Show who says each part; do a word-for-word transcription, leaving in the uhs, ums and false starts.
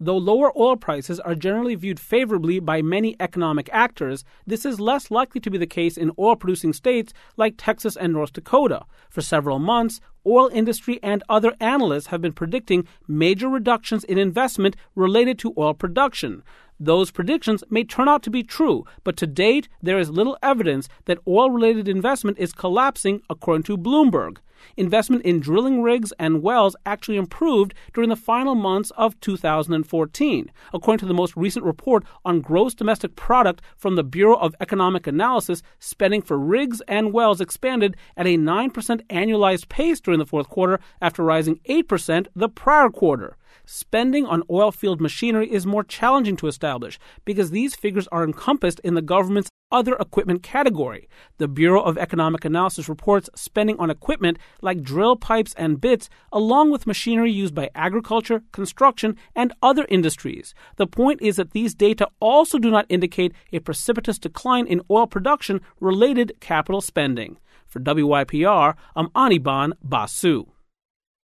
Speaker 1: Though lower oil prices are generally viewed favorably by many economic actors, this is less likely to be the case in oil-producing states like Texas and North Dakota. For several months, oil industry and other analysts have been predicting major reductions in investment related to oil production. Those predictions may turn out to be true, but to date, there is little evidence that oil-related investment is collapsing, according to Bloomberg. Investment in drilling rigs and wells actually improved during the final months of two thousand fourteen. According to the most recent report on gross domestic product from the Bureau of Economic Analysis, spending for rigs and wells expanded at a nine percent annualized pace during the fourth quarter after rising eight percent the prior quarter. Spending on oil field machinery is more challenging to establish because these figures are encompassed in the government's other equipment category. The Bureau of Economic Analysis reports spending on equipment like drill pipes and bits, along with machinery used by agriculture, construction, and other industries. The point is that these data also do not indicate a precipitous decline in oil production-related capital spending. For W Y P R, I'm Anirban Basu.